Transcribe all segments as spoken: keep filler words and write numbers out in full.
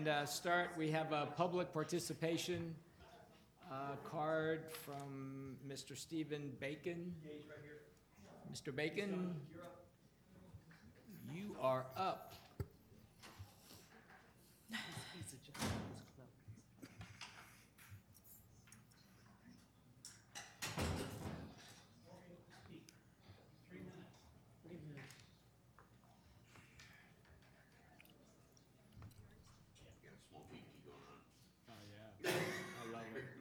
and uh, start. We have a public participation uh, card from Mister Stephen Bacon. Mister Bacon, you are up. Oh, yeah. I love it.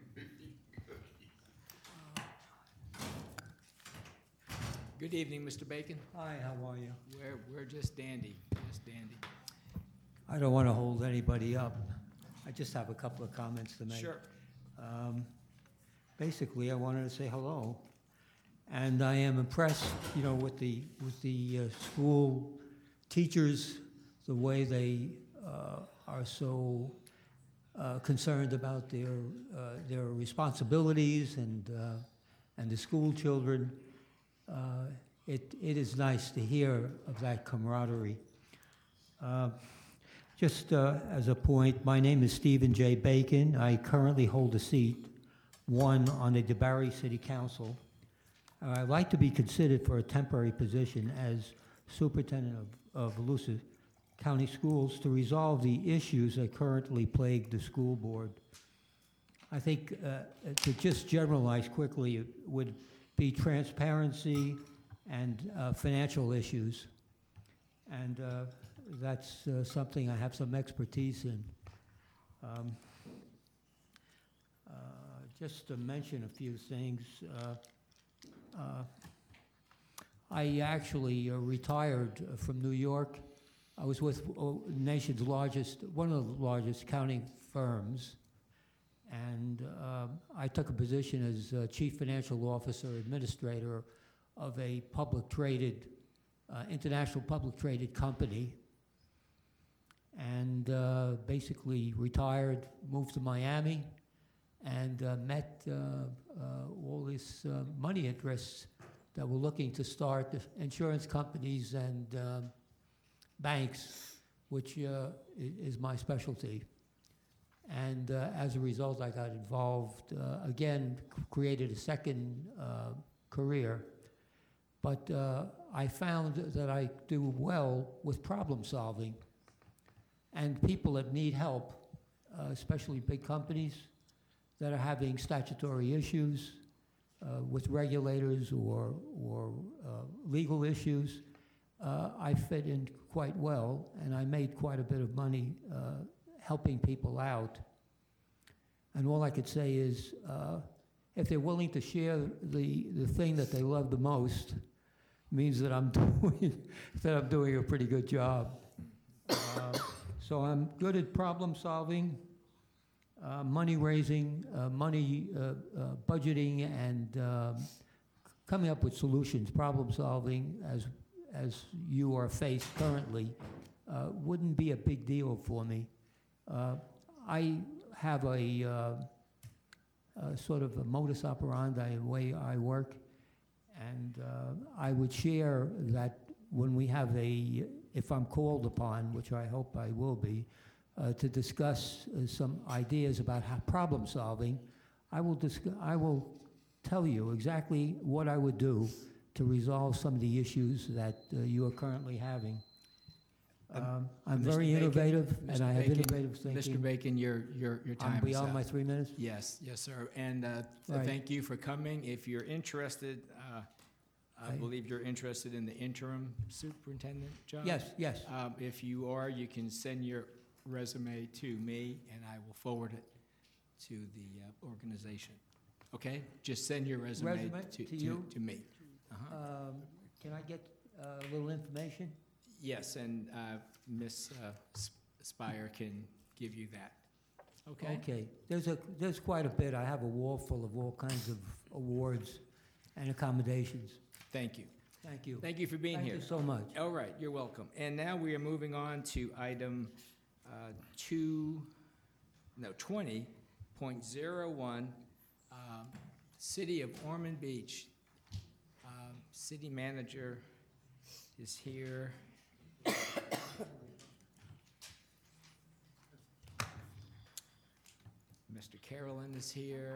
Good evening, Mister Bacon. Hi, how are you? We're, we're just dandy, just dandy. I don't want to hold anybody up. I just have a couple of comments to make. Sure. Um, Basically, I wanted to say hello, and I am impressed, you know, with the with the uh, school teachers, the way they uh, are so uh, concerned about their uh, their responsibilities and uh, and the school children. Uh, it it is nice to hear of that camaraderie. Uh, Just uh, as a point, my name is Stephen J. Bacon. I currently hold a seat, one on the DeBarry City Council. Uh, I'd like to be considered for a temporary position as superintendent of, of Volusia County Schools to resolve the issues that currently plague the school board. I think uh, to just generalize quickly, it would be transparency and uh, financial issues. And uh, that's uh, something I have some expertise in. Um, uh, just to mention a few things, uh, uh, I actually uh, retired from New York. I was with uh, nation's largest, one of the largest accounting firms, and uh, I took a position as uh, chief financial officer, administrator of a public traded, uh, international public traded company. And uh, basically retired, moved to Miami, and uh, met uh, uh, all these uh, money interests that were looking to start insurance companies and um, banks, which uh, i- is my specialty. And uh, as a result, I got involved, uh, again, c- created a second uh, career. But uh, I found that I do well with problem solving. And people that need help, uh, especially big companies that are having statutory issues uh, with regulators or, or uh, legal issues, uh, I fit in quite well, and I made quite a bit of money uh, helping people out. And all I could say is, uh, if they're willing to share the, the thing that they love the most, means that I'm doing, that I'm doing a pretty good job. Uh, So I'm good at problem solving, uh, money raising, uh, money uh, uh, budgeting, and um, coming up with solutions. Problem solving, as as you are faced currently, uh, wouldn't be a big deal for me. Uh, I have a, uh, a sort of a modus operandi, a way I work, and uh, I would share that when we have a, if I'm called upon, which I hope I will be, uh, to discuss uh, some ideas about how problem solving, I will discuss, I will tell you exactly what I would do to resolve some of the issues that uh, you are currently having. Um, Um, I'm Mister very Bacon- innovative, and Mister I have Bacon- innovative thinking. Mister Bacon, your, your, your time I'm is beyond up. my three minutes? Yes, yes, sir. And uh, th- Right. thank you for coming. If you're interested, uh, I I- believe you're interested in the interim superintendent job? Yes, yes. Um, If you are, you can send your resume to me, and I will forward it to the uh, organization. Okay? Just send your resume Resume to, to to, you? to me. Uh-huh. Um, Can I get uh, a little information? Yes, and uh, Miz uh, S- Spire can give you that. Okay? Okay, there's a, there's quite a bit. I have a wall full of all kinds of awards and accommodations. Thank you. Thank you. Thank you for being Thank here. you so much. All right, you're welcome. And now we are moving on to item uh, two, no, twenty point zero one, um, City of Ormond Beach. Um, City manager is here. Mister Carolyn is here.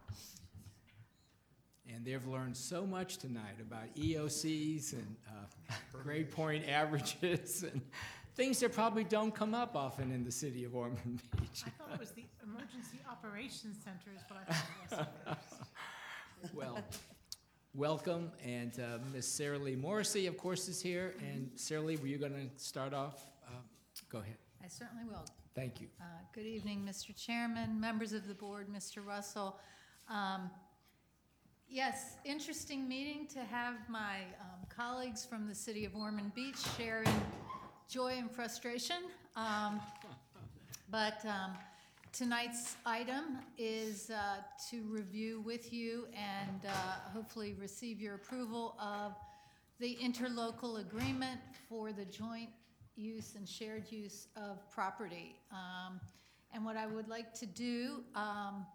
And they've learned so much tonight about E O Cs and uh, grade point averages and things that probably don't come up often in the city of Ormond Beach. I thought it was the Emergency Operations Center is what I thought it was. Well, welcome, and uh, Miss Sarah Lee Morrissey, of course, is here. And Sarah Lee, were you going to start off? Uh, go ahead. I certainly will. Thank you. Uh, Good evening, Mister Chairman, members of the board, Mister Russell. Um, Yes, interesting meeting to have my um, colleagues from the city of Ormond Beach sharing joy and frustration. Um, But um, tonight's item is uh, to review with you and uh, hopefully receive your approval of the interlocal agreement for the joint use and shared use of property. Um, And what I would like to do um,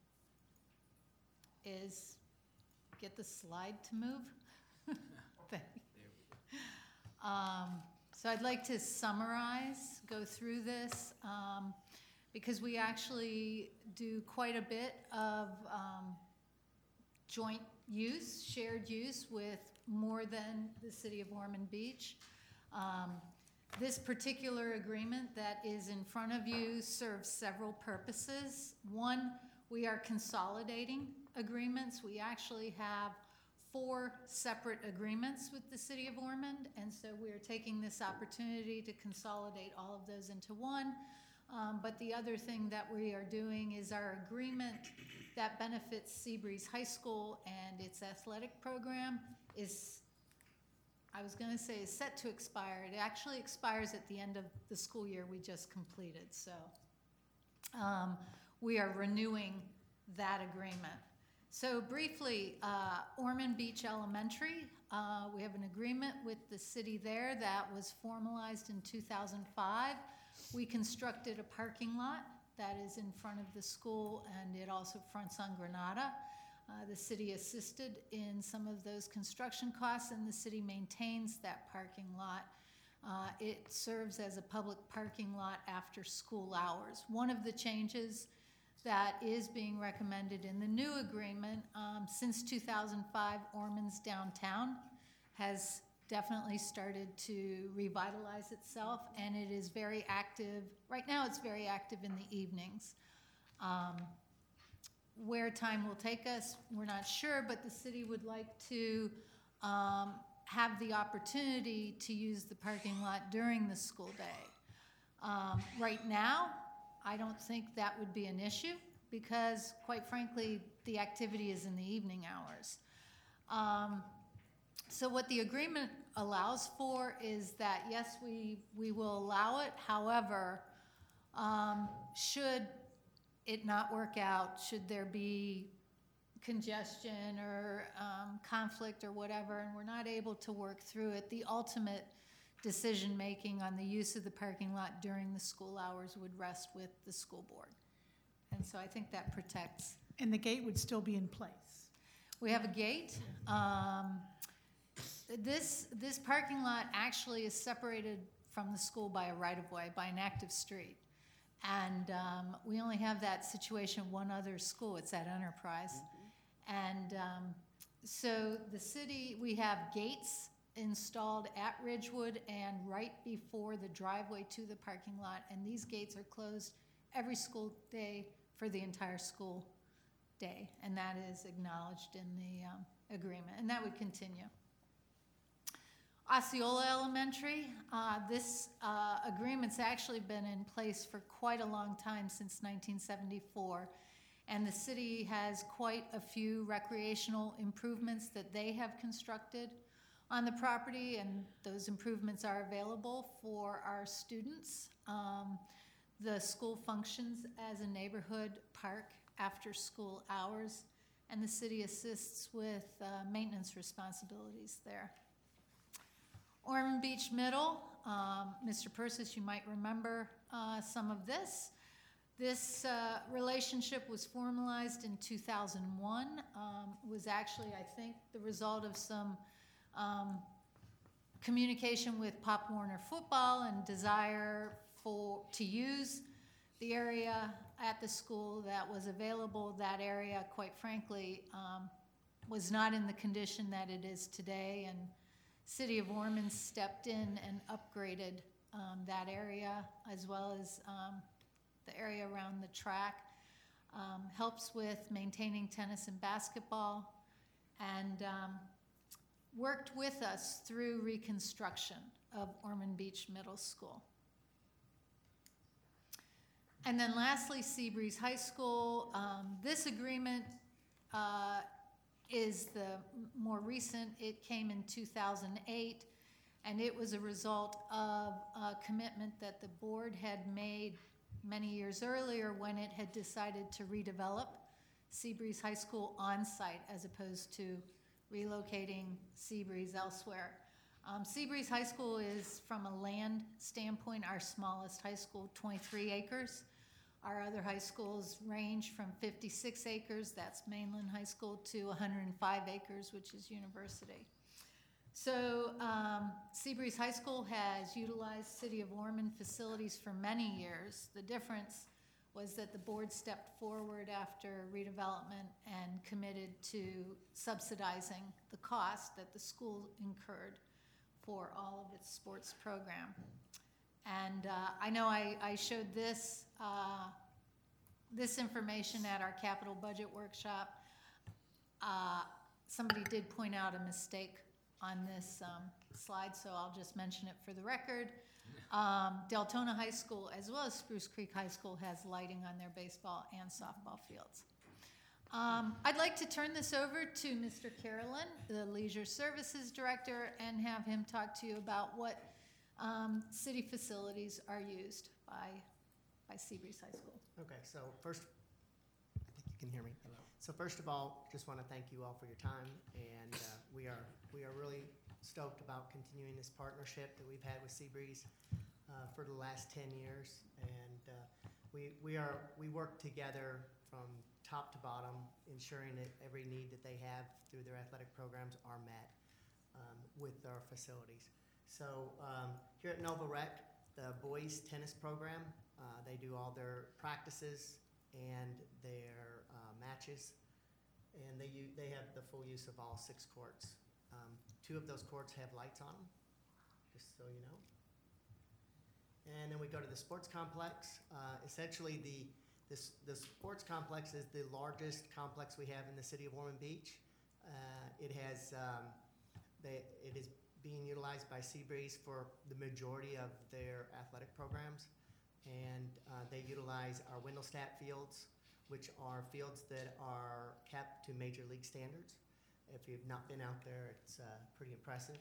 is get the slide to move. Thank you. Um, So I'd like to summarize, go through this, um, because we actually do quite a bit of um, joint use, shared use with more than the city of Ormond Beach. Um, This particular agreement that is in front of you serves several purposes. One, we are consolidating agreements. We actually have four separate agreements with the city of Ormond, and so we are taking this opportunity to consolidate all of those into one. Um, but the other thing that we are doing is our agreement that benefits Seabreeze High School and its athletic program is, I was gonna say, is set to expire. It actually expires at the end of the school year we just completed, so um, we are renewing that agreement. So briefly, uh, Ormond Beach Elementary, uh, we have an agreement with the city there that was formalized in two thousand five. We constructed a parking lot that is in front of the school, and it also fronts on Granada. Uh, the city assisted in some of those construction costs, and the city maintains that parking lot. Uh, it serves as a public parking lot after school hours. One of the changes that is being recommended in the new agreement, um, since two thousand five, Ormond's downtown has definitely started to revitalize itself, and it is very active. Right now, it's very active in the evenings. Um, Where time will take us, we're not sure, but the city would like to um, have the opportunity to use the parking lot during the school day. Um, Right now, I don't think that would be an issue because, quite frankly, the activity is in the evening hours. Um, So what the agreement allows for is that, yes, we, we will allow it. However, um, should it not work out, should there be congestion or um, conflict or whatever, and we're not able to work through it, the ultimate decision-making on the use of the parking lot during the school hours would rest with the school board. And so I think that protects. And the gate would still be in place. We have a gate. Um, this, this parking lot actually is separated from the school by a right-of-way, by an active street. And um, we only have that situation one other school, it's at Enterprise. Mm-hmm. And um, so the city, we have gates installed at Ridgewood and right before the driveway to the parking lot, and these gates are closed every school day for the entire school day, and that is acknowledged in the um, agreement, and that would continue. Osceola Elementary, uh, this uh, agreement's actually been in place for quite a long time, since nineteen seventy-four, and the city has quite a few recreational improvements that they have constructed on the property, and those improvements are available for our students. Um, the school functions as a neighborhood park after school hours, and the city assists with uh, maintenance responsibilities there. Ormond Beach Middle, um, Mister Persis, you might remember uh, some of this. This uh, relationship was formalized in two thousand one. Um, was actually, I think, the result of some um, communication with Pop Warner Football and desire for to use the area at the school that was available. That area, quite frankly, um, was not in the condition that it is today, and City of Ormond stepped in and upgraded um, that area, as well as um, the area around the track. Um, helps with maintaining tennis and basketball, and um, worked with us through reconstruction of Ormond Beach Middle School. And then lastly, Seabreeze High School. Um, this agreement uh, is the m- more recent. It came in two thousand eight, and it was a result of a commitment that the board had made many years earlier when it had decided to redevelop Seabreeze High School on-site as opposed to relocating Seabreeze elsewhere. Um, Seabreeze High School is, from a land standpoint, our smallest high school, twenty-three acres. Our other high schools range from fifty-six acres, that's Mainland High School, to one hundred five acres, which is University. So um, Seabreeze High School has utilized City of Ormond facilities for many years. The difference was that the board stepped forward after redevelopment and committed to subsidizing the cost that the school incurred for all of its sports program. And uh, I know I, I showed this, uh, this information at our capital budget workshop. Uh, somebody did point out a mistake on this um, slide, so I'll just mention it for the record. Um, Deltona High School, as well as Spruce Creek High School, has lighting on their baseball and softball fields. Um, I'd like to turn this over to Mister Carolyn, the Leisure Services Director, and have him talk to you about what um, city facilities are used by, by Seabreeze High School. Okay, so first, I think you can hear me. Hello. So first of all, just want to thank you all for your time, and uh, we are we are really stoked about continuing this partnership that we've had with Seabreeze uh, for the last ten years, and uh, we we are we work together from top to bottom, ensuring that every need that they have through their athletic programs are met um, with our facilities. So um, here at Nova Rec, the boys tennis program, uh, they do all their practices and their uh, matches, and they u- they have the full use of all six courts. Um, two of those courts have lights on them, just so you know. And then we go to the sports complex. Uh, essentially, the this the sports complex is the largest complex we have in the city of Ormond Beach. Uh, it has um, they, it is being utilized by Seabreeze for the majority of their athletic programs, and uh, they utilize our Windlestat fields, which are fields that are kept to major league standards. If you've not been out there, it's uh, pretty impressive.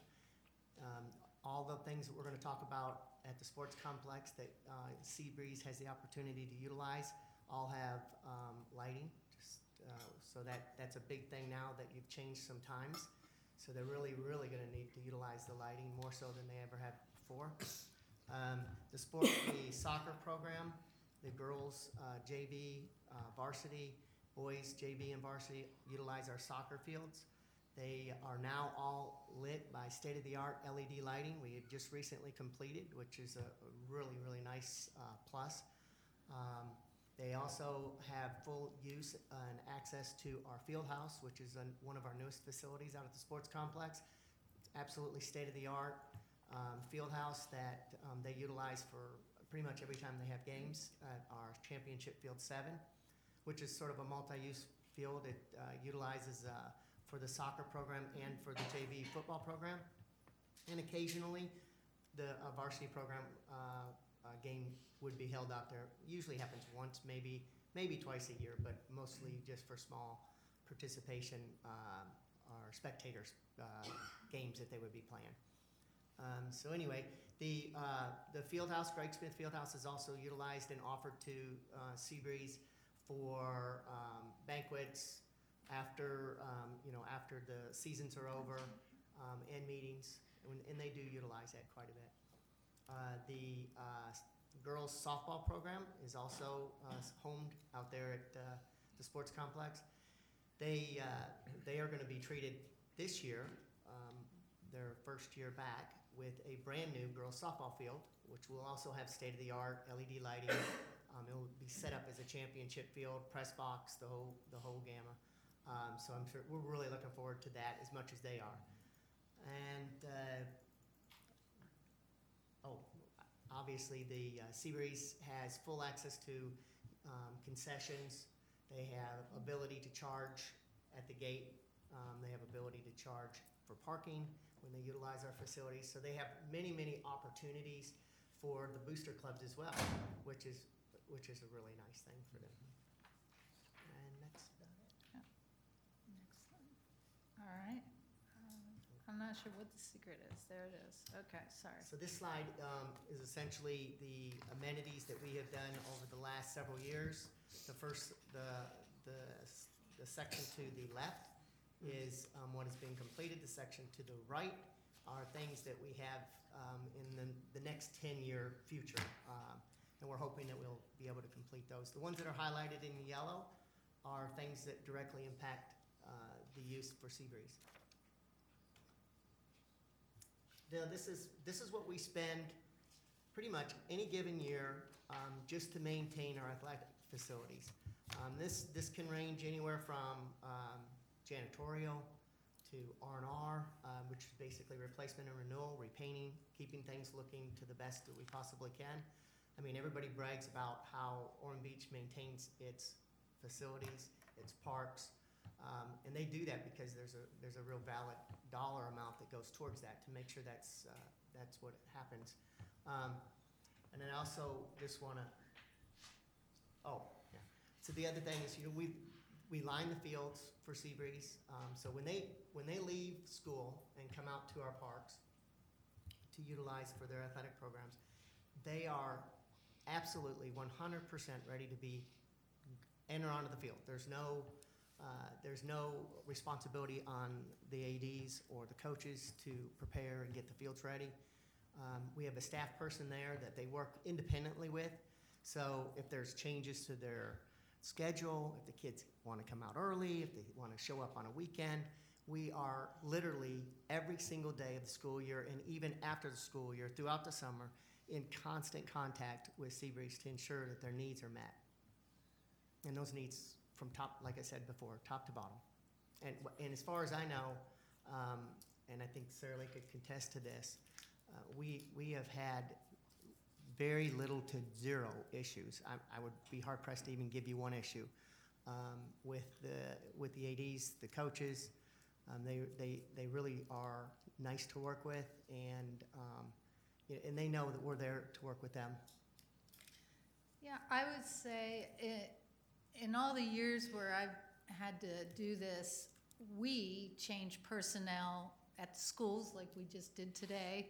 Um, all the things that we're going to talk about at the sports complex that uh, Seabreeze has the opportunity to utilize all have um, lighting, just, uh, so that, that's a big thing now that you've changed some times. So they're really, really going to need to utilize the lighting more so than they ever have before. Um, the sport, the soccer program, the girls uh, J V, uh, varsity, boys J V and varsity utilize our soccer fields. They are now all lit by state-of-the-art L E D lighting. We had just recently completed, which is a, a really, really nice uh, plus. Um, they also have full use and access to our field house, which is an, one of our newest facilities out at the sports complex. It's absolutely state-of-the-art um, field house that um, they utilize for pretty much every time they have games at our championship field seven, which is sort of a multi-use field. It uh, utilizes uh, for the soccer program and for the J V football program. And occasionally, the uh, varsity program uh, uh, game would be held out there. Usually happens once, maybe maybe twice a year, but mostly just for small participation uh, or spectators uh, games that they would be playing. Um, so anyway, the uh, the Fieldhouse, Greg Smith Fieldhouse, is also utilized and offered to uh, Seabreeze for um, banquets after um, you know after the seasons are over um, and meetings, and, and they do utilize that quite a bit. Uh, the uh, girls softball program is also uh, homed out there at uh, the sports complex. They uh, they are going to be treated this year, um, their first year back, with a brand new girls softball field, which will also have state-of-the-art L E D lighting. Um, it will be set up as a championship field, press box, the whole, the whole gamma. Um, so I'm sure, we're really looking forward to that as much as they are. And, uh, oh, obviously the uh, Seabreeze has full access to um, concessions. They have ability to charge at the gate. Um, they have ability to charge for parking when they utilize our facilities. So they have many, many opportunities for the booster clubs as well, which is, which is a really nice thing for them. And that's about it. Excellent. All right. Um, I'm not sure what the secret is. There it is. Okay, sorry. So this slide um, is essentially the amenities that we have done over the last several years. The first, the, the, the section to the left is um, what is being completed. The section to the right are things that we have um, in the, the next ten-year future. Um, and we're hoping that we'll be able to complete those. The ones that are highlighted in yellow are things that directly impact uh, the use for Seabreeze. Now, this is, this is what we spend pretty much any given year um, just to maintain our athletic facilities. Um, this, this can range anywhere from um, janitorial to R and R, uh, which is basically replacement and renewal, repainting, keeping things looking to the best that we possibly can. I mean, everybody brags about how Ormond Beach maintains its facilities, its parks, um, and they do that because there's a, there's a real valid dollar amount that goes towards that to make sure that's, uh, that's what happens. Um, and then I also just wanna, oh, yeah. So the other thing is, you know, we, we line the fields for Seabreeze. Um, so when they, when they leave school and come out to our parks to utilize for their athletic programs, they are absolutely one hundred percent ready to be, enter onto the field. There's no, uh, there's no responsibility on the A Ds or the coaches to prepare and get the fields ready. Um, we have a staff person there that they work independently with. So if there's changes to their schedule, if the kids want to come out early, if they want to show up on a weekend, we are literally every single day of the school year and even after the school year throughout the summer in constant contact with Seabreeze to ensure that their needs are met. And those needs from top, like I said before, top to bottom. And, and as far as I know, um, and I think Sarah Lee could contest to this, uh, we, we have had very little to zero issues. I, I would be hard pressed to even give you one issue um, with the with the A Ds, the coaches. Um, they they they really are nice to work with, and um, and they know that we're there to work with them. Yeah, I would say it, in all the years where I've had to do this, we change personnel at the schools like we just did today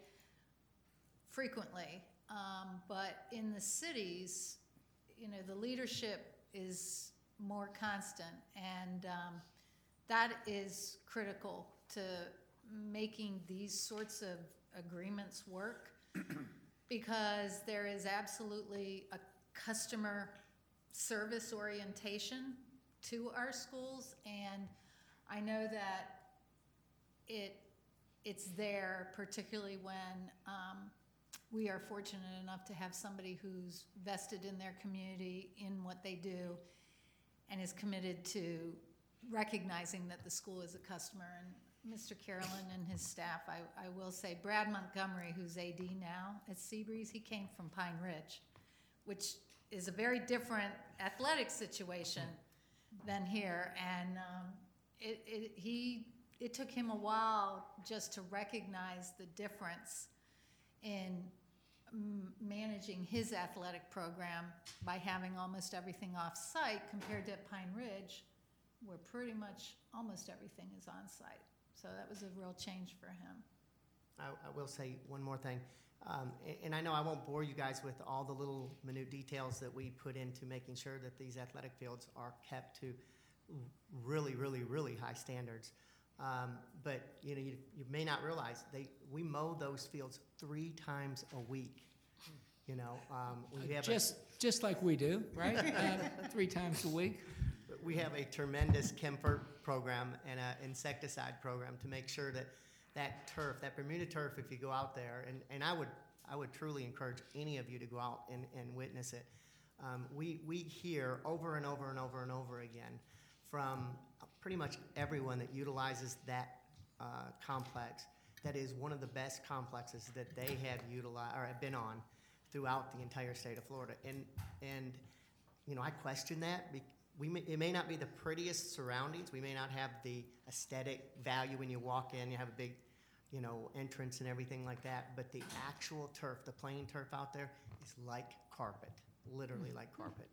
frequently. Um, but in the cities, you know, the leadership is more constant, and um, that is critical to making these sorts of agreements work because there is absolutely a customer service orientation to our schools, and I know that it it's there particularly when um, we are fortunate enough to have somebody who's vested in their community, in what they do, and is committed to recognizing that the school is a customer. And Mister Carolyn and his staff, I, I will say, Brad Montgomery, who's A D now at Seabreeze, he came from Pine Ridge, which is a very different athletic situation than here. And um, it, it, he, it took him a while just to recognize the difference in managing his athletic program by having almost everything off-site compared to Pine Ridge, where pretty much almost everything is on-site. So that was a real change for him. I, I will say one more thing, um, and, and I know I won't bore you guys with all the little minute details that we put into making sure that these athletic fields are kept to really, really, really high standards. Um, but you know, you, you may not realize they we mow those fields three times a week. You know, um, we have Just, just like we do, right? Uh, Three times a week. a, we have a tremendous comfort program and an insecticide program to make sure that that turf, that Bermuda turf, if you go out there, and, and I would I would truly encourage any of you to go out and, and witness it. Um, we, we hear over and over and over and over again from pretty much everyone that utilizes that uh, complex, that is one of the best complexes that they have utilized or have been on throughout the entire state of Florida. And, and you know, I question that. Be- we may, it may not be the prettiest surroundings. We may not have the aesthetic value when you walk in. You have a big, you know, entrance and everything like that. But the actual turf, the playing turf out there, is like carpet, literally like carpet.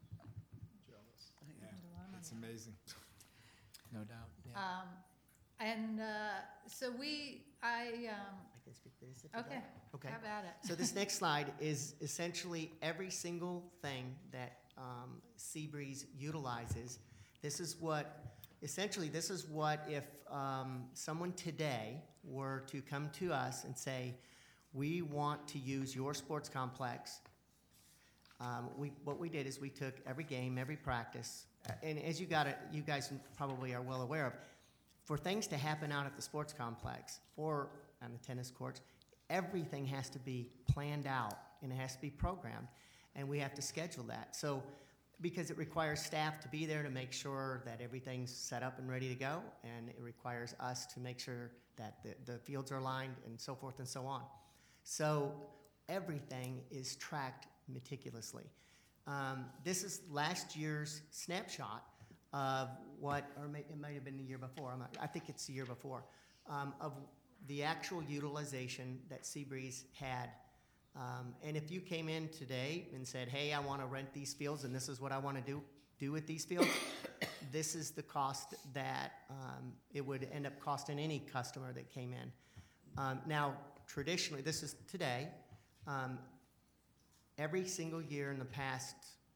Yeah, it's amazing. No doubt, yeah. Um, and, uh, so we, I, um, I can speak to this if you okay, like. Okay. how about it? So this next slide is essentially every single thing that um, Seabreeze utilizes. This is what, essentially, this is what if um, someone today were to come to us and say, we want to use your sports complex. Um, we, what we did is we took every game, every practice, uh, and as you got it, you guys probably are well aware of, for things to happen out at the sports complex or on the tennis courts, everything has to be planned out and it has to be programmed, and we have to schedule that. So, because it requires staff to be there to make sure that everything's set up and ready to go, and it requires us to make sure that the, the fields are lined and so forth and so on. So everything is tracked meticulously. Um, this is last year's snapshot of what, or may, it might have been the year before, I'm not, I think it's the year before, um, of the actual utilization that Seabreeze had. Um, and if you came in today and said, hey, I want to rent these fields and this is what I want to do, do with these fields, this is the cost that um, it would end up costing any customer that came in. Um, now, traditionally, this is today, um, every single year in the past,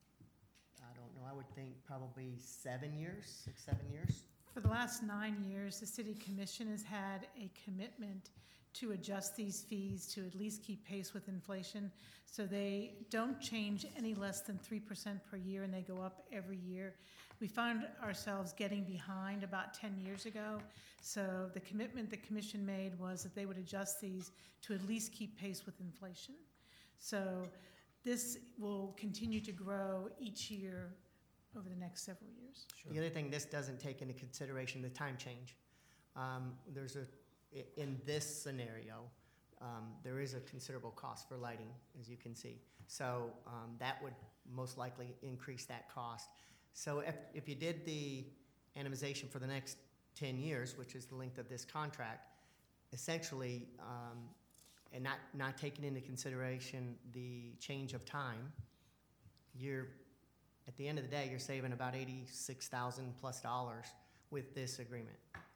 I don't know, I would think probably seven years, six, seven years. For the last nine years, the city commission has had a commitment to adjust these fees to at least keep pace with inflation. So they don't change any less than three percent per year, and they go up every year. We found ourselves getting behind about ten years ago. So the commitment the commission made was that they would adjust these to at least keep pace with inflation. So this will continue to grow each year over the next several years. The other thing, this doesn't take into consideration the time change. Um, there's a, i- in this scenario, um, there is a considerable cost for lighting, as you can see. So um, that would most likely increase that cost. So if, if you did the animation for the next ten years, which is the length of this contract, essentially, um, and not, not taking into consideration the change of time, you're, at the end of the day, you're saving about eighty-six thousand plus dollars with this agreement.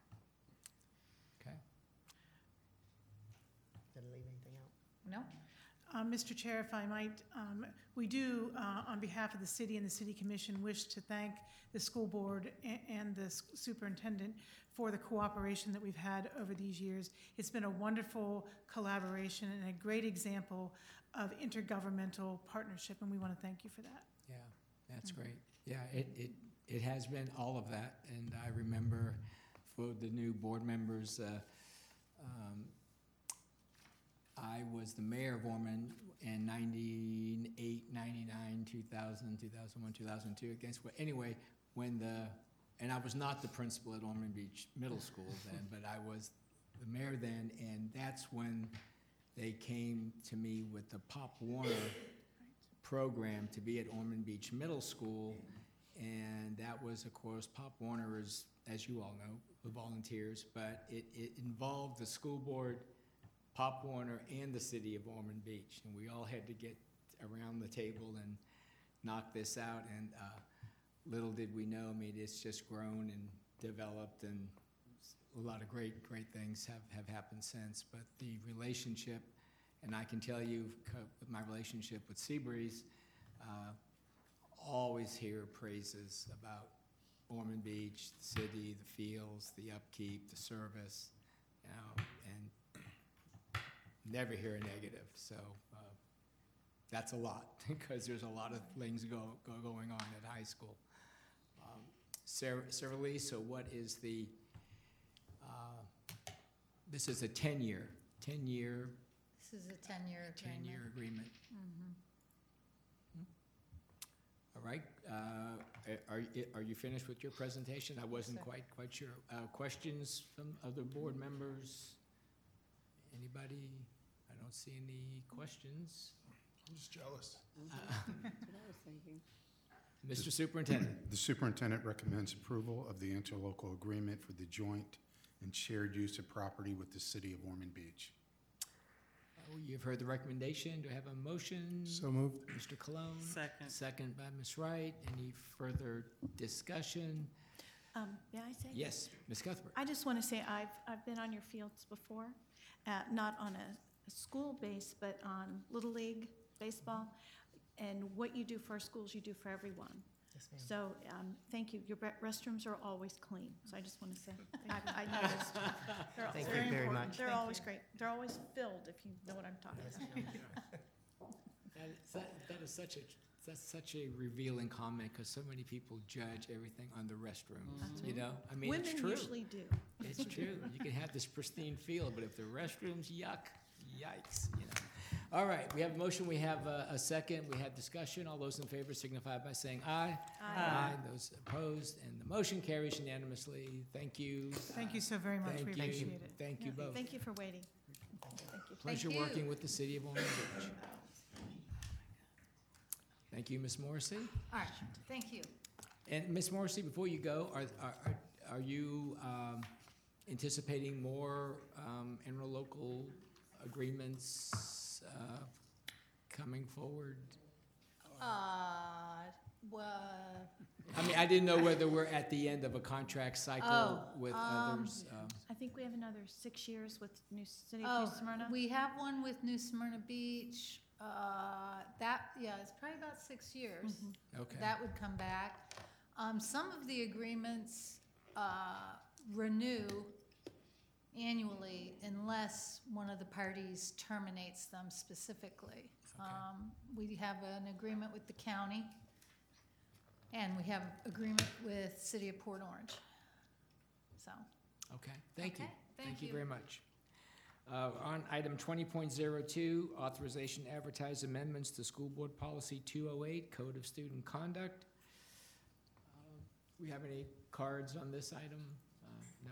Okay. Did I leave anything out? No? Um, Mister Chair, if I might, um, we do, uh, on behalf of the city and the city commission, wish to thank the school board a- and the s- superintendent for the cooperation that we've had over these years. It's been a wonderful collaboration and a great example of intergovernmental partnership, and we want to thank you for that. Yeah, that's Mhm. great. Yeah, it, it, it has been all of that, and I remember for the new board members, uh, um, I was the mayor of Ormond in ninety-eight, ninety-nine, two thousand, two thousand one, two thousand two, against, what- anyway, when the, and I was not the principal at Ormond Beach Middle School then, but I was the mayor then, and that's when they came to me with the Pop Warner program to be at Ormond Beach Middle School, and that was, of course, Pop Warner is, as you all know, the volunteers, but it, it involved the school board, Pop Warner, and the city of Ormond Beach, and we all had to get around the table and knock this out, and uh, little did we know, I mean, it's just grown and developed, and a lot of great, great things have, have happened since, but the relationship, and I can tell you, co- with my relationship with Seabreeze, uh, always hear praises about Ormond Beach, the city, the fields, the upkeep, the service, you know, and never hear a negative. So uh, that's a lot, because there's a lot of things go, go going on at high school. Um, Sarah, Sarah Lee, so what is the, uh, this is a ten-year, ten-year, This is a ten-year agreement. ten-year agreement. Mhm. right. Uh, Are, are you finished with your presentation? I wasn't sir. quite, quite sure. Uh, Questions from other board members? Anybody? I don't see any questions. I'm just jealous. Mister Superintendent? The superintendent recommends approval of the interlocal agreement for the joint and shared use of property with the city of Ormond Beach. Oh, You've heard the recommendation. Do I have a motion? So moved. Mister Cologne? Second. Second by Miz Wright. Any further discussion? Um, May I say? Yes, Miz Cuthbert? I just want to say I've, I've been on your fields before, uh, not on a, a school base, but on Little League baseball. And what you do for our schools, you do for everyone. Yes, ma'am. So, um, thank you. Your bre- restrooms are always clean, so I just want to say, I, I noticed. They're Thank you very very important. much. They're Thank always great. They're always filled, if you know what I'm talking Yes, about. ma'am. That is, that, that is such a, that's such a revealing comment, because so many people judge everything on the restrooms, That's you right. know? I mean, it's Women true. usually do. It's true. You can have this pristine field, but if the restrooms, yuck, yikes, you know? All right, we have a motion, we have a, a second, we had discussion. All those in favor signify by saying aye. Aye. Those opposed, and the motion carries unanimously. Thank you. Thank you so very much. Thank We you. appreciate it. Thank you Yeah, both. Thank you for waiting. Thank you. Pleasure you. working with the city of Ormond Beach. Thank you, Miz Morrissey. All right, thank you. And Miz Morrissey, before you go, are, are, are- are you um, anticipating more um, interlocal agreements uh, coming forward? Uh, well, I mean, I didn't know whether we're at the end of a contract cycle Oh, with um, others. um, I think we have another six years with New City of oh, New Smyrna. we have one with New Smyrna Beach. Uh, that, yeah, it's probably about six years. Mhm. Okay. That would come back. Um, some of the agreements, uh, renew annually unless one of the parties terminates them specifically. Okay. Um, we have an agreement with the county, and we have agreement with City of Port Orange. So, Okay, thank you. okay, Thank you very much. Uh, On item twenty point zero two, authorization to advertise amendments to School Board Policy two oh eight, Code of Student Conduct. Um, We have any cards on this item? Uh, No?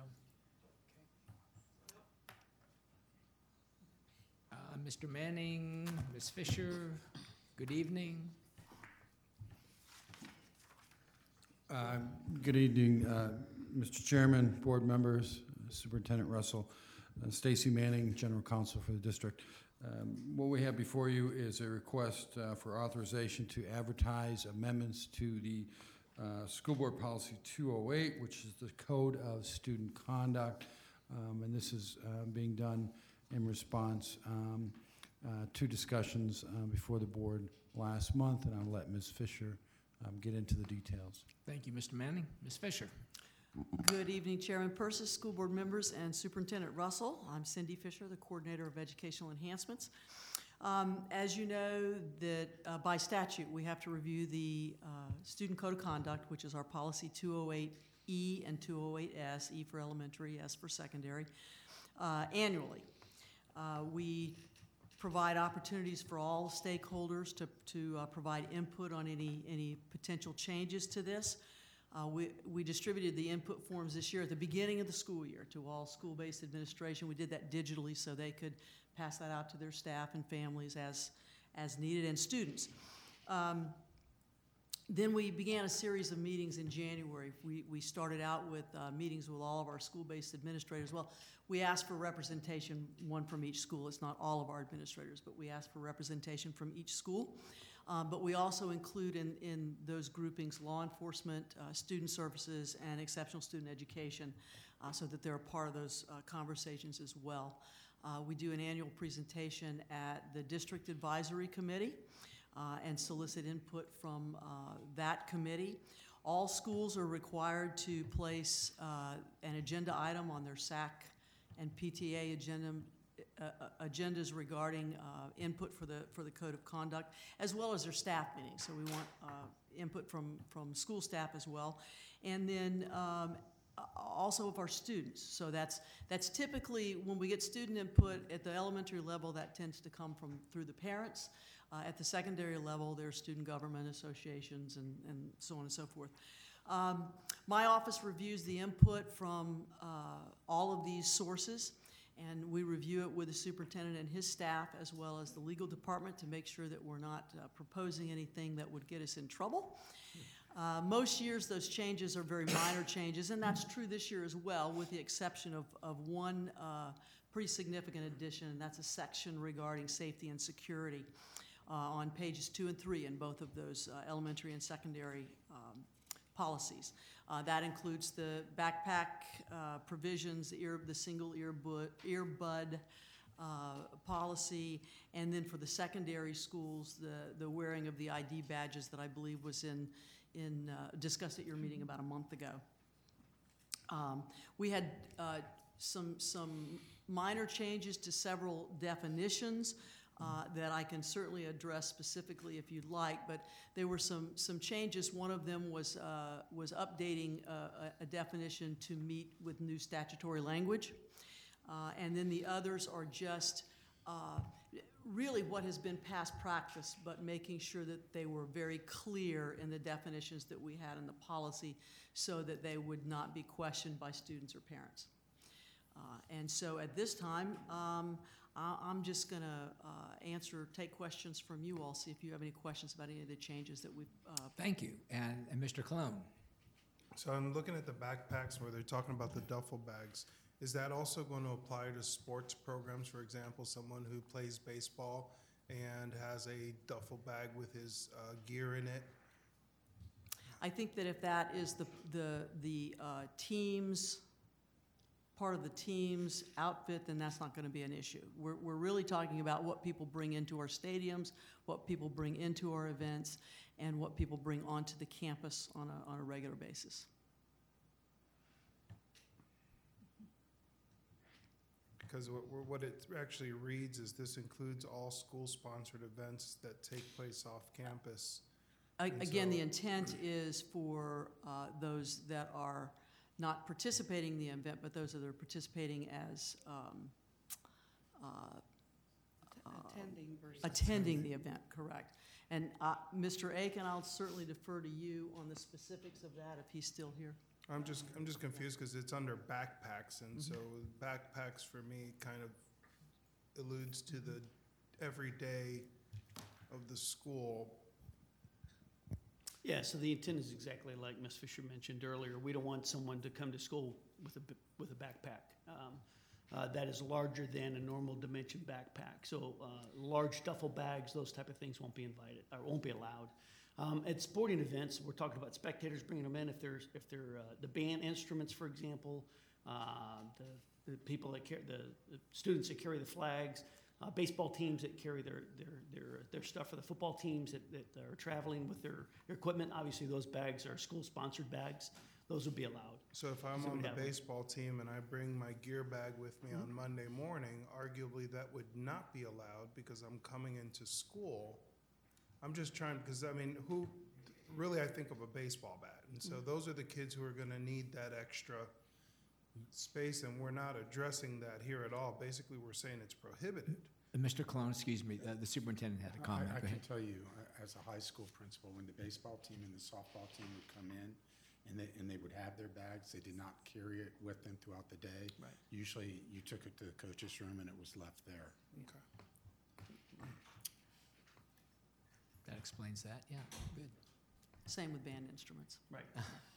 Okay. Uh, Mister Manning, Miz Fisher, good evening. Uh, Good evening, uh, Mister Chairman, board members, Superintendent Russell, uh, Stacy Manning, General Counsel for the district. Um, What we have before you is a request uh, for authorization to advertise amendments to the uh, School Board Policy two oh eight, which is the Code of Student Conduct. Um, And this is uh, being done in response um, uh, to discussions uh, before the board last month, and I'll let Miz Fisher um, get into the details. Thank you, Mister Manning. Miz Fisher? Good evening, Chairman Persis, school board members, and Superintendent Russell. I'm Cindy Fisher, the Coordinator of Educational Enhancements. Um, As you know, that uh, by statute, we have to review the uh, Student Code of Conduct, which is our policy two oh eight E and two oh eight S, E for elementary, S for secondary, uh, annually. Uh, We provide opportunities for all stakeholders to, to uh, provide input on any, any potential changes to this. Uh, we, we distributed the input forms this year at the beginning of the school year to all school-based administration. We did that digitally so they could pass that out to their staff and families as, as needed, and students. Um, Then we began a series of meetings in January. We, we started out with uh, meetings with all of our school-based administrators. Well, we asked for representation, one from each school. It's not all of our administrators, but we asked for representation from each school. Um, but we also include in, in those groupings law enforcement, uh, student services, and exceptional student education, uh, so that they're a part of those uh, conversations as well. Uh, we do an annual presentation at the District Advisory Committee uh, and solicit input from uh, that committee. All schools are required to place uh, an agenda item on their S A C and P T A agenda, uh, uh, agendas regarding uh, input for the for the code of conduct, as well as their staff meetings. So we want uh, input from from school staff as well, and then um, also of our students. So that's that's typically when we get student input at the elementary level. That tends to come from through the parents. Uh, At the secondary level, there's student government associations and, and so on and so forth. Um, My office reviews the input from uh, all of these sources, and we review it with the superintendent and his staff, as well as the legal department, to make sure that we're not uh, proposing anything that would get us in trouble. Uh, Most years, those changes are very minor changes, and that's true this year as well, with the exception of, of one uh, pretty significant addition, and that's a section regarding safety and security uh, on pages two and three in both of those uh, elementary and secondary um, policies. Uh, That includes the backpack uh, provisions, the ear, the single earbud, earbud uh, policy, and then for the secondary schools, the, the wearing of the I D badges that I believe was in, in uh, discussed at your meeting about a month ago. Um, We had uh, some, some minor changes to several definitions uh, that I can certainly address specifically if you'd like, but there were some, some changes. One of them was, uh, was updating uh, a, a definition to meet with new statutory language. Uh, and then the others are just uh, really what has been past practice, but making sure that they were very clear in the definitions that we had in the policy so that they would not be questioned by students or parents. Uh, and so at this time, um, I, I'm just going to uh, answer, take questions from you all, see if you have any questions about any of the changes that we've. Uh, Thank you. And, and Mister Cologne? So I'm looking at the backpacks where they're talking about the duffel bags. Is that also going to apply to sports programs? For example, someone who plays baseball and has a duffel bag with his uh, gear in it? I think that if that is the, the, the uh, team's, part of the team's outfit, then that's not going to be an issue. We're, we're really talking about what people bring into our stadiums, what people bring into our events, and what people bring onto the campus on a, on a regular basis. Because what, we're- what it actually reads is this includes all school-sponsored events that take place off campus. A- And Again, the so- intent is for uh, those that are not participating in the event, but those that are participating as um, uh, uh, Attending versus. attending the event, correct. And uh, Mister Aiken, I'll certainly defer to you on the specifics of that if he's still here. I'm just, I'm just confused because it's under backpacks, and so backpacks for me kind of alludes to the everyday of the school. Yeah, so the intent is exactly like Miz Fisher mentioned earlier. We don't want someone to come to school with a, b- with a backpack um, uh, that is larger than a normal dimension backpack. So uh, large duffel bags, those type of things won't be invited, or won't be allowed. Um, At sporting events, we're talking about spectators bringing them in if there's, if they're uh, the band instruments, for example, uh, the, the people that carry, the, the students that carry the flags, uh, baseball teams that carry their, their, their, their stuff for the football teams that, that are traveling with their, their equipment. Obviously, those bags are school-sponsored bags. Those would be allowed. So if I'm So on we the have- baseball team and I bring my gear bag with me on Monday morning, arguably that would not be allowed because I'm coming into school. I'm just trying, because I mean, who, really I think of a baseball bat. And so those are the kids who are gonna need that extra space, and we're not addressing that here at all. Basically, we're saying it's prohibited. Uh, Mister Cologne, excuse me, uh, the superintendent had a comment. I, I Go can ahead. tell you, uh, as a high school principal, when the baseball team and the softball team would come in, and they, and they would have their bags, they did not carry it with them throughout the day. Right. Usually, you took it to the coach's room and it was left there. Okay. That explains that, yeah, good. Same with band instruments. Right.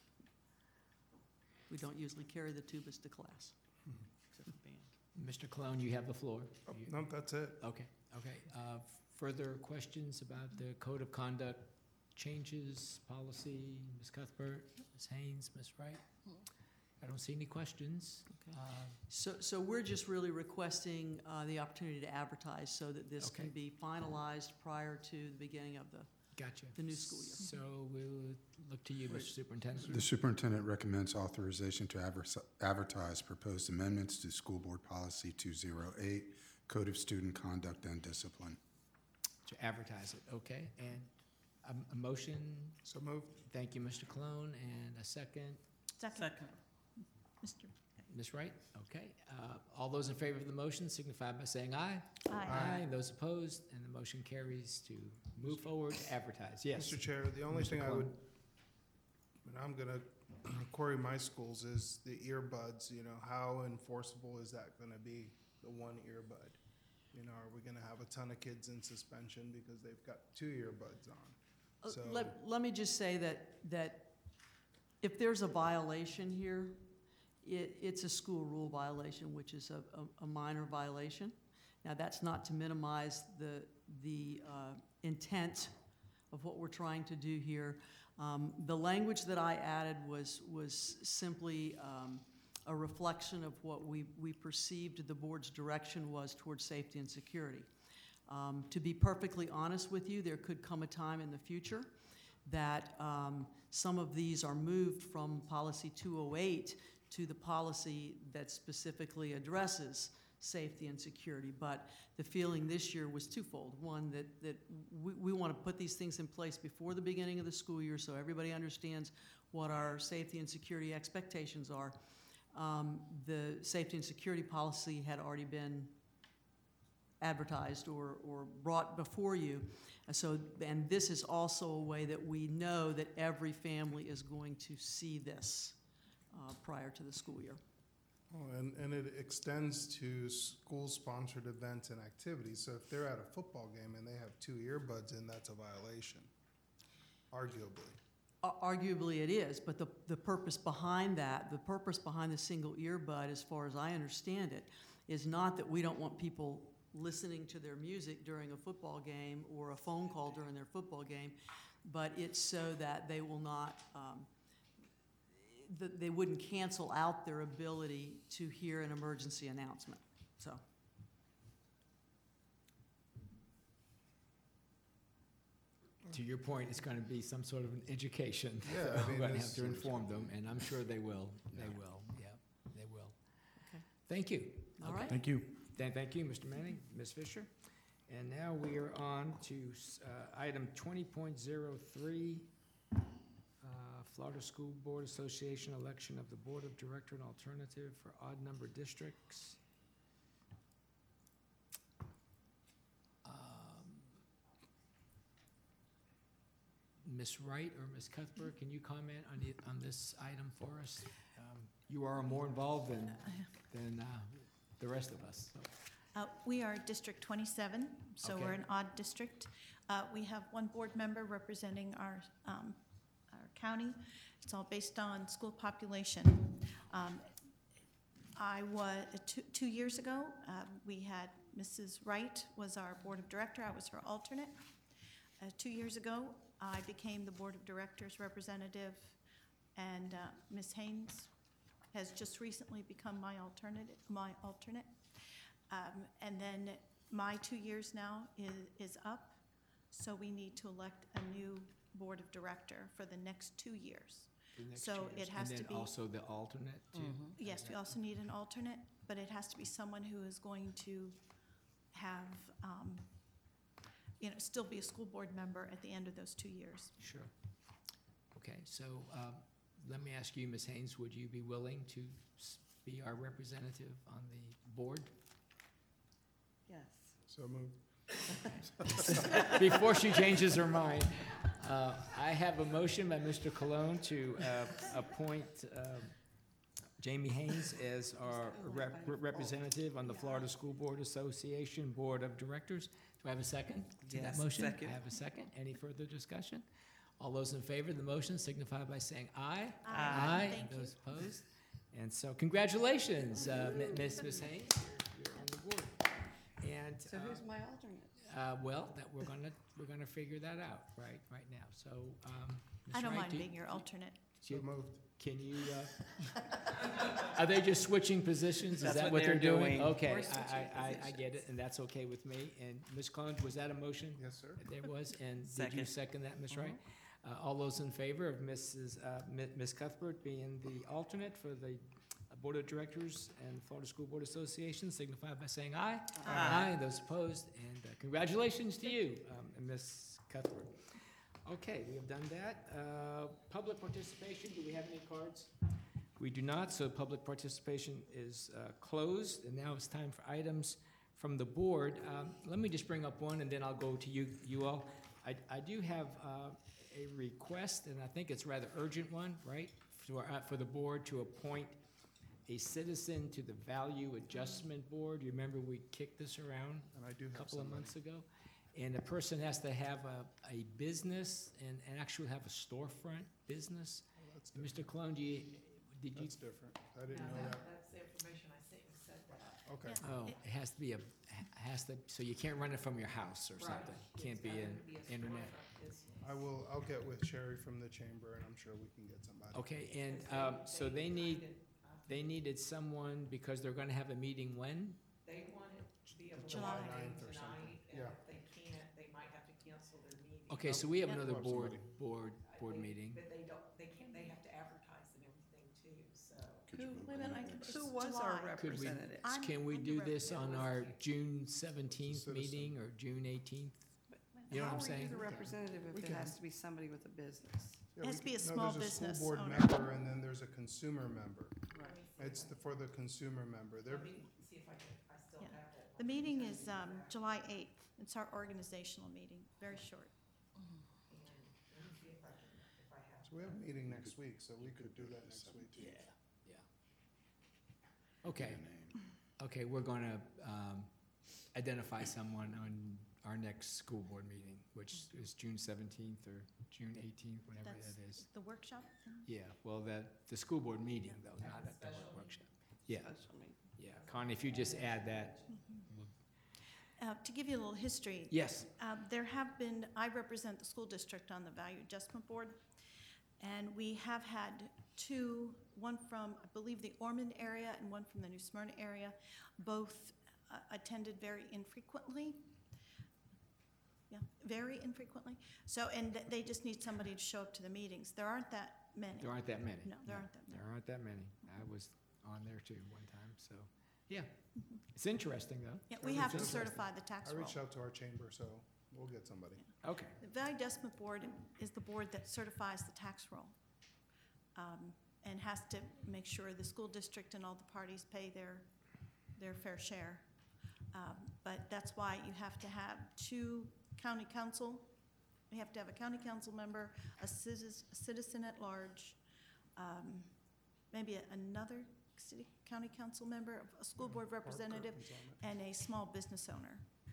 We don't usually carry the tubas to class. Except for band. Mister Cologne, you have the floor. Oh, You- No, that's it. Okay, okay. Uh, Further questions about the code of conduct changes, policy? Miz Cuthbert, Miz Haynes, Miz Wright? I don't see any questions. Okay. Uh, So, so we're just really requesting uh, the opportunity to advertise so that this can Okay. be finalized prior to the beginning of the, Gotcha. the new school year. So we'll look to you, Mister Superintendent. The superintendent recommends authorization to adversi- advertise proposed amendments to School Board Policy two oh eight, Code of Student Conduct and Discipline. To advertise it, okay. And a, a motion, So moved. thank you, Mister Cologne, and a second. Second. Mister Miz Wright? Okay. Uh, All those in favor of the motion signify by saying aye. Aye. And those opposed, and the motion carries to move forward, advertise. Yes. Mister Chair, the only Mister thing I Cologne. would, and I'm gonna query my schools is the earbuds, you know, how enforceable is that gonna be, the one earbud? You know, are we gonna have a ton of kids in suspension because they've got two earbuds on? Uh, So, Let, let me just say that, that if there's a violation here, it, it's a school rule violation, which is a, a, a minor violation. Now, that's not to minimize the, the uh, intent of what we're trying to do here. Um, The language that I added was, was simply um, a reflection of what we, we perceived the board's direction was towards safety and security. Um, To be perfectly honest with you, there could come a time in the future that um, some of these are moved from policy two oh eight to the policy that specifically addresses safety and security. But the feeling this year was twofold. One, that, that we, we want to put these things in place before the beginning of the school year so everybody understands what our safety and security expectations are. Um, the safety and security policy had already been advertised or, or brought before you. And so, and this is also a way that we know that every family is going to see this uh, prior to the school year. oh, and, and it extends to school-sponsored events and activities. So if they're at a football game and they have two earbuds in, that's a violation, arguably. Ar- Arguably it is, but the, the purpose behind that, the purpose behind the single earbud, as far as I understand it, is not that we don't want people listening to their music during a football game or a phone call during their football game, but it's so that they will not, um, that they wouldn't cancel out their ability to hear an emergency announcement, so. To your point, it's going to be some sort of an education. Yeah, So I mean, We're going to this- have to inform them, and I'm sure they will. They Yeah. will, yeah, they will. Okay. Thank you. All Okay. right. Thank you. Th- Thank you, Mister Manning, Miz Fisher. And now we are on to uh, item twenty point zero three, uh, Florida School Board Association election of the Board of Director and alternative for odd-number districts. Um, Miz Wright or Miz Cuthbert, can you comment on the, on this item for us? Um, You are more involved than, than uh, the rest of us, so. Uh, We are District twenty-seven, so we're Okay. an odd district. Uh, We have one board member representing our, um, our county. It's all based on school population. Um, I was, two, two years ago, uh, we had Missus Wright was our board of director. I was her alternate. Uh, Two years ago, I became the board of directors representative, and uh, Miz Haynes has just recently become my alternate, my alternate. Um, And then my two years now is, is up, so we need to elect a new board of director for the next two years. the next So years. it has to And be- then also the alternate, too? Yes, we also need an alternate, but it has to be someone who is going to have, um, you know, still be a school board member at the end of those two years. Sure. Okay, so um, let me ask you, Miz Haynes, would you be willing to s- be our representative on the board? Yes. So moved. Before she changes her mind, uh, I have a motion by Mister Cologne to uh, appoint um, Jamie Haynes as our rep- representative on the Florida School Board Association Board of Directors. Do I have a second to that Yes, motion? second. I have a second. Any further discussion? All those in favor of the motion signify by saying aye. Aye. Thank you. Those opposed? And so congratulations, uh, Mi- Miz Miz Haynes, you're you're on the board. And, So uh, who's my alternate? uh, well, that, we're gonna, we're gonna figure that out, right, right now. So, um, Miz I don't Wright, mind do- being your alternate. So moved. Can you, uh, are they just switching positions? Is That's that what what they're they're doing? doing. Okay, We're switching I, I, I positions. get it, and that's okay with me. And Miz Clones, was that a motion? Yes, sir. There was, and did you Second. second that, Miz Wright? Uh, all those in favor of Missus uh, Mi- Miz Cuthbert being the alternate for the uh, Board of Directors and Florida School Board Association signify by saying aye. Aye. Those opposed, and uh, congratulations to you, um, Miz Cuthbert. Okay, we have done that. Uh, Public participation, do we have any cards? We do not, so public participation is uh, closed, and now it's time for items from the board. Um, Let me just bring up one, and then I'll go to you, you all. I, I do have uh, a request, and I think it's a rather urgent one, right? For, uh, for the board to appoint a citizen to the Value Adjustment Board. You remember we kicked this around And I do a have couple of somebody. months ago? And the person has to have a, a business and, and actually have a storefront business. Oh, that's And Mister different. Cologne, do you, did you, That's different. I didn't know that. That's the information I see, said that. Okay. Yeah. oh, it has to be a, has to, so you can't run it from your house or something? Can't be in internet? I will, I'll get with Sherry from the chamber, and I'm sure we can get somebody. Okay, and, um, so they need, they needed someone because they're gonna have a meeting when? They want it to be able to July log in ninth or something. tonight, and Yeah. if they can't, they might have to cancel their meeting. Okay, so we have Yeah. another We'll have board, somebody. board, I board think- meeting. But they don't, they can't, they have to advertise and everything too, so. Who, wait a minute, I can, Who it's was our July. Could we, representative? I'm- can we I'm do the this on our June seventeenth Citizen. meeting or June eighteenth? You know what I'm saying? How are you the representative We if it can. has to be somebody with a business? Yeah, It has we to be can- a no, small there's business school board owner. member, and then there's a consumer member. It's the- for the consumer member. They're, Let me see if I can, I still Yeah. have it. The meeting is um, July eighth. It's our organizational meeting, very short. And let me see if I can, if I have. so we have a meeting next week, so we could do that next week. Yeah, yeah. Okay, okay, we're gonna, um, identify someone on our next school board meeting, which is June seventeenth or June eighteenth, whatever That's that is. the workshop. Yeah, well, that, the school board meeting though, not at the workshop. Yeah, Special meeting. yeah. Connie, if you just add that. Uh, To give you a little history, Yes, Uh, There have been, I represent the school district on the Value Adjustment Board, and we have had two, one from, I believe, the Ormond area and one from the New Smyrna area, both uh, attended very infrequently. Yeah, very infrequently. So, and th- they just need somebody to show up to the meetings. There aren't that many. there aren't that many. No, there aren't that many. There aren't that many. I was on there too one time, so, yeah. It's interesting though. Yeah, we That have to reaches- certify the tax I roll. reached out to our chamber, so we'll get somebody. Okay, The Value Adjustment Board is the board that certifies the tax roll, um, and has to make sure the school district and all the parties pay their, their fair share. Um, But that's why you have to have two county council, you have to have a county council member, a citizen, a citizen at large, um, maybe a- another city, county council member, a school board Park representative, curtains on it. and a small business owner.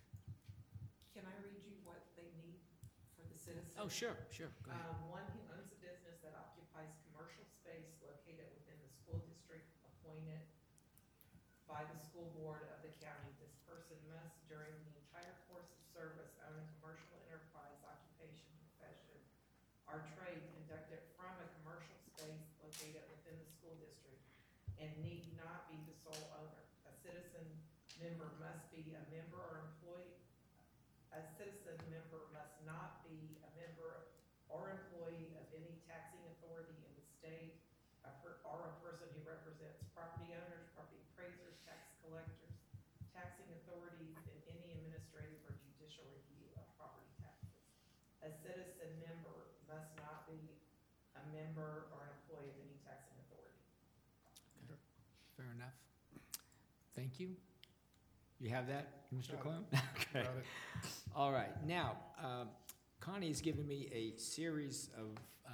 Can I read you what they need for the citizens? oh, sure, sure, go ahead. Um, one who owns a business that occupies commercial space located within the school district appointed by the school board of the county. This person must, during the entire course of service, own a commercial enterprise, occupation, profession, or trade conducted from a commercial space located within the school district and need not be the sole owner. A citizen member must be a member or employee a citizen member must not be a member or employee of any taxing authority in the state, a per- or a person who represents property owners, property appraisers, tax collectors, taxing authorities in any administrative or judicial review of property taxes. A citizen member must not be a member or an employee of any taxing authority. Fair enough. Thank you. You have that, Mister Got it. Cologne? Okay. Got it. All right, now, um, Connie has given me a series of uh,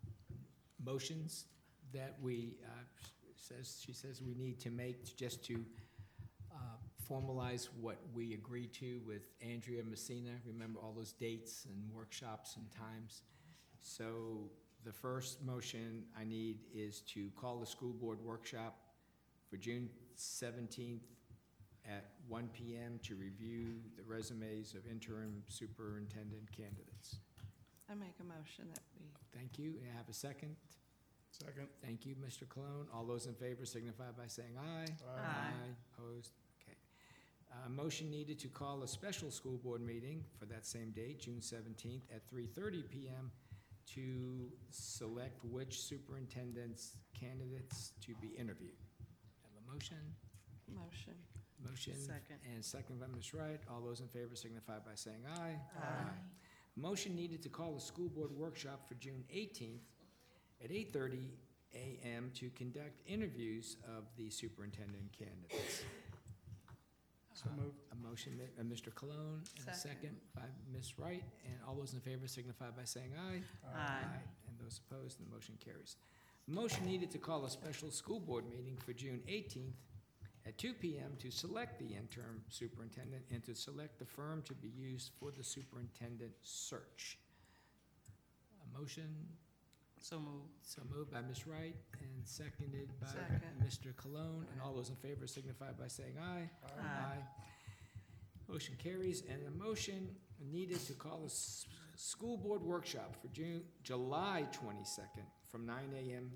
motions that we, uh, says, she says we need to make just to uh, formalize what we agreed to with Andrea Messina. Remember all those dates and workshops and times? So the first motion I need is to call the school board workshop for June seventeenth at one P M to review the resumes of interim superintendent candidates. I make a motion that we. Thank you. I have a second. Second. Thank you, Mister Cologne. All those in favor signify by saying aye. Aye. Opposed? Okay. Uh, motion needed to call a special school board meeting for that same date, June seventeenth, at three thirty P M to select which superintendent's candidates to be interviewed. Have a motion? Motion. Motion. Second. And second by Miz Wright. All those in favor signify by saying aye. Aye. Motion needed to call a school board workshop for June eighteenth at eight thirty A M to conduct interviews of the superintendent candidates. So Uh, moved. A motion, ma- uh, Mister Cologne, and a second by Miz Wright, and all those in favor signify by saying aye. Aye. And those opposed, the motion carries. Motion needed to call a special school board meeting for June eighteenth at two P M to select the interim superintendent and to select the firm to be used for the superintendent search. A motion, So moved. so moved by Miz Wright and seconded by Second. Mister Cologne, and all those in favor signify by saying aye. Aye. Motion carries, and a motion needed to call a s- school board workshop for June, July twenty-second, from nine A M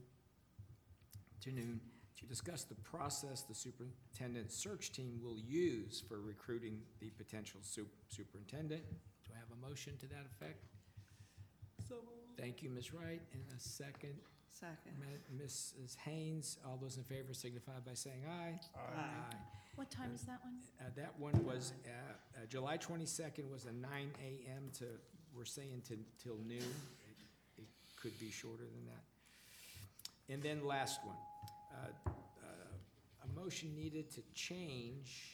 to noon, to discuss the process the superintendent search team will use for recruiting the potential sup- superintendent. Do I have a motion to that effect? So moved. Thank you, Miz Wright, and a second, Second. Ma- Missus Haynes. All those in favor signify by saying aye. Aye. What time is that one? Uh, that one was, uh, uh, July twenty-second was a nine A M to, we're saying to, till noon. It it could be shorter than that. And then last one, uh, uh, a motion needed to change,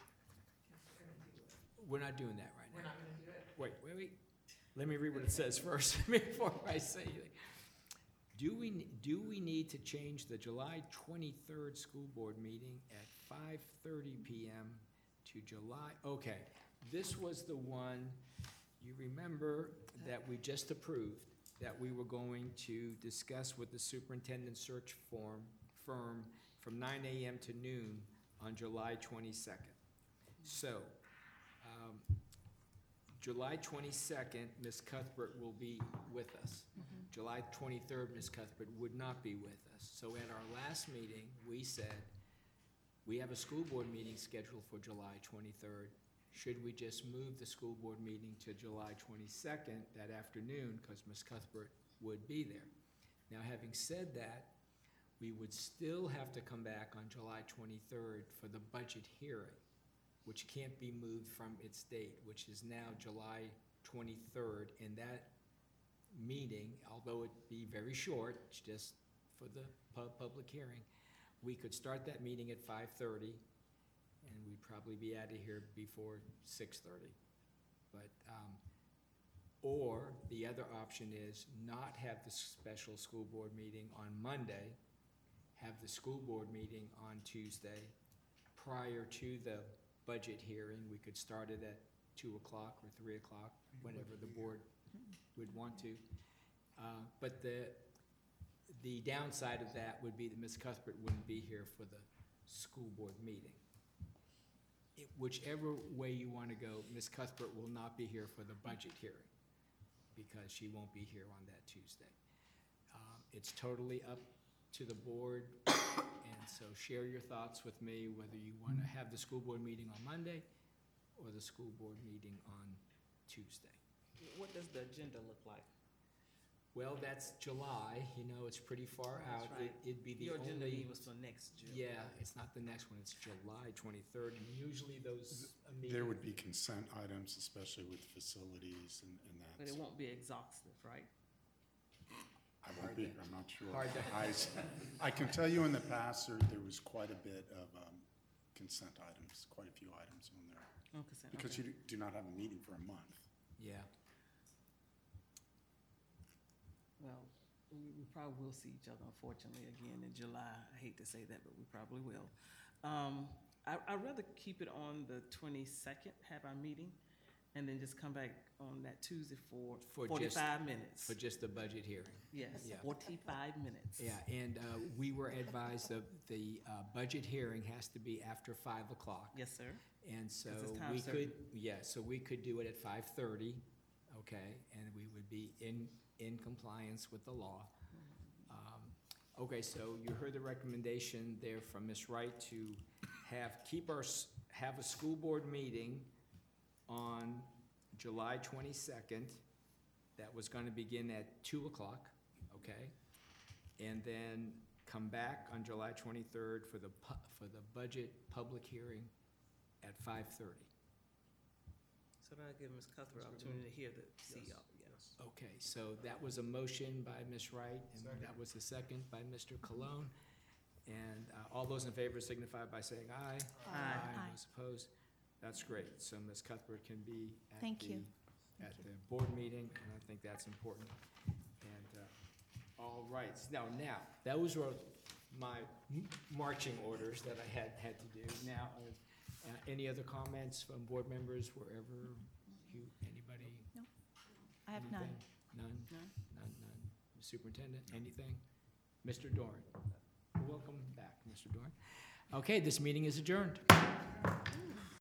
we're not doing that right now. We're not gonna do it? Wait, wait, wait. Let me read what it says first before I say anything. Do we, ne- do we need to change the July twenty-third school board meeting at five thirty P M to July, okay. This was the one, you remember that we just approved, that we were going to discuss with the superintendent search form, firm from nine A M to noon on July twenty-second. So, um, July twenty-second, Miz Cuthbert will be with us. July twenty-third, Miz Cuthbert would not be with us. So at our last meeting, we said, we have a school board meeting scheduled for July twenty-third. Should we just move the school board meeting to July twenty-second that afternoon, because Miz Cuthbert would be there? Now, having said that, we would still have to come back on July twenty-third for the budget hearing, which can't be moved from its date, which is now July twenty-third. And that meeting, although it be very short, it's just for the pub- public hearing, we could start that meeting at five thirty, and we'd probably be out of here before six thirty. But, um, or the other option is not have the special school board meeting on Monday, have the school board meeting on Tuesday. Prior to the budget hearing, we could start it at two o'clock or three o'clock, whenever the board would want to. Uh, But the, the downside of that would be that Miz Cuthbert wouldn't be here for the school board meeting. It- Whichever way you want to go, Miz Cuthbert will not be here for the budget hearing, because she won't be here on that Tuesday. Um, It's totally up to the board, and so share your thoughts with me, whether you want to have the school board meeting on Monday or the school board meeting on Tuesday. What does the agenda look like? Well, that's July, you know, it's pretty far That's out. right. It- It'd be the Your agenda only, was for next June. yeah, it's not the next one, it's July twenty-third, and usually those uh, meetings. There would be consent items, especially with facilities and, and that. But it won't be exhaustive, right? I won't be, I'm not sure. Hard to- I, s- I can tell you in the past, there, there was quite a bit of, um, consent items, quite a few items on there. Oh, consent, Because okay. you do not have a meeting for a month. Yeah, Well, we, we probably will see each other unfortunately again in July. I hate to say that, but we probably will. Um, I, I'd rather keep it on the twenty-second, have our meeting, and then just come back on that Tuesday for For just- forty-five minutes. for just the budget hearing. Yes, Yeah. forty-five minutes. Yeah, and uh, we were advised that the uh, budget hearing has to be after five o'clock. Yes, sir. And so 'Cause it's time we certain. could, yeah, so we could do it at five thirty, okay? And we would be in, in compliance with the law. Um, Okay, so you heard the recommendation there from Miz Wright to have, keep our, s- have a school board meeting on July twenty-second. That was gonna begin at two o'clock, okay? And then come back on July twenty-third for the, pu- for the budget public hearing at five thirty. So that'll give Miz Cuthbert opportunity to hear the C E O, yeah. Yes. Okay, so that was a motion by Miz Wright, and Second. that was the second by Mister Cologne. And uh, all those in favor signify by saying aye. Aye. Those opposed? That's great. So Miz Cuthbert can be at Thank the, you. at the board meeting, and I think that's important. And, uh, all right, now, now, those were my m- marching orders that I had, had to do. Now, uh, uh, any other comments from board members wherever you, anybody? I have none. Anything? None? None. None, none. Superintendent, anything? Mister Dorn? Welcome back, Mister Dorn. Okay, this meeting is adjourned.